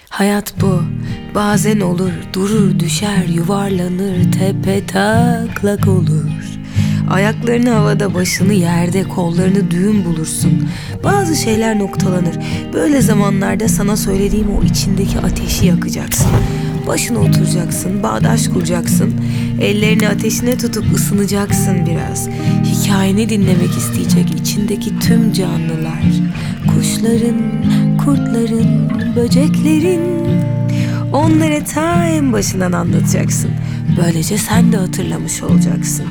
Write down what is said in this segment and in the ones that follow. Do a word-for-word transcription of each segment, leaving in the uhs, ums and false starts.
Hayat bu. Bazen olur, durur, düşer, yuvarlanır, tepe taklak olur. Ayaklarını havada, başını yerde, kollarını düğüm bulursun. Bazı şeyler noktalanır. Böyle zamanlarda sana söylediğim o içindeki ateşi yakacaksın. Başına oturacaksın, bağdaş kuracaksın. Ellerini ateşine tutup ısınacaksın biraz. Hikayeni dinlemek isteyecek içindeki tüm canlılar. Kuşların, kurtların, böceklerin. Onları ta en başından anlatacaksın. Böylece sen de hatırlamış olacaksın.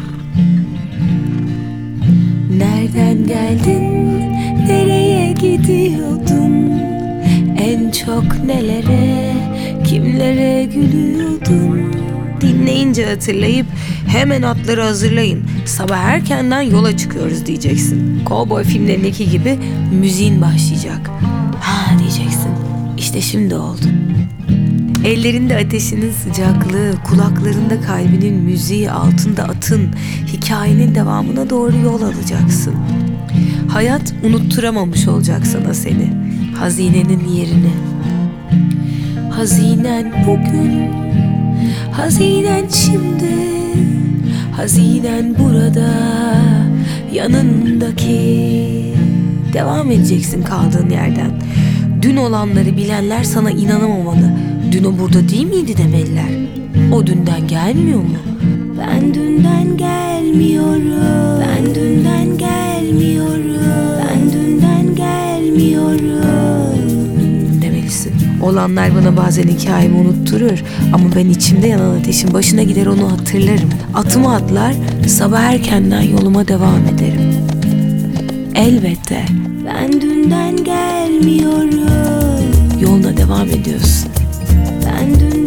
Nereden geldin, nereye gidiyordun? En çok nelere, kimlere gülüyordun? Dinleyince hatırlayıp hemen atları hazırlayın. Sabah erkenden yola çıkıyoruz diyeceksin. Kovboy filmlerindeki gibi müziğin başlayacak. Ha diyeceksin. İşte şimdi oldu. Ellerinde ateşinin sıcaklığı, kulaklarında kalbinin müziği, altında atın, hikayenin devamına doğru yol alacaksın. Hayat unutturamamış olacak sana seni, hazinenin yerini. Hazinen bugün, hazinen şimdi, hazinen burada, yanındaki. Devam edeceksin kaldığın yerden. Dün olanları bilenler sana inanamamalı. Dün o burada değil miydi demeliler. O dünden gelmiyor mu? Ben dünden gelmiyorum. Ben dünden gelmiyorum. Ben dünden gelmiyorum demelisin. Olanlar bana bazen hikayemi unutturur. Ama ben içimde yanan ateşin başına gider onu hatırlarım. Atımı atlar, sabah erkenden yoluma devam ederim. Elbette. Ben dünden gelmiyorum. Yoluna devam ediyorsun. Ben dün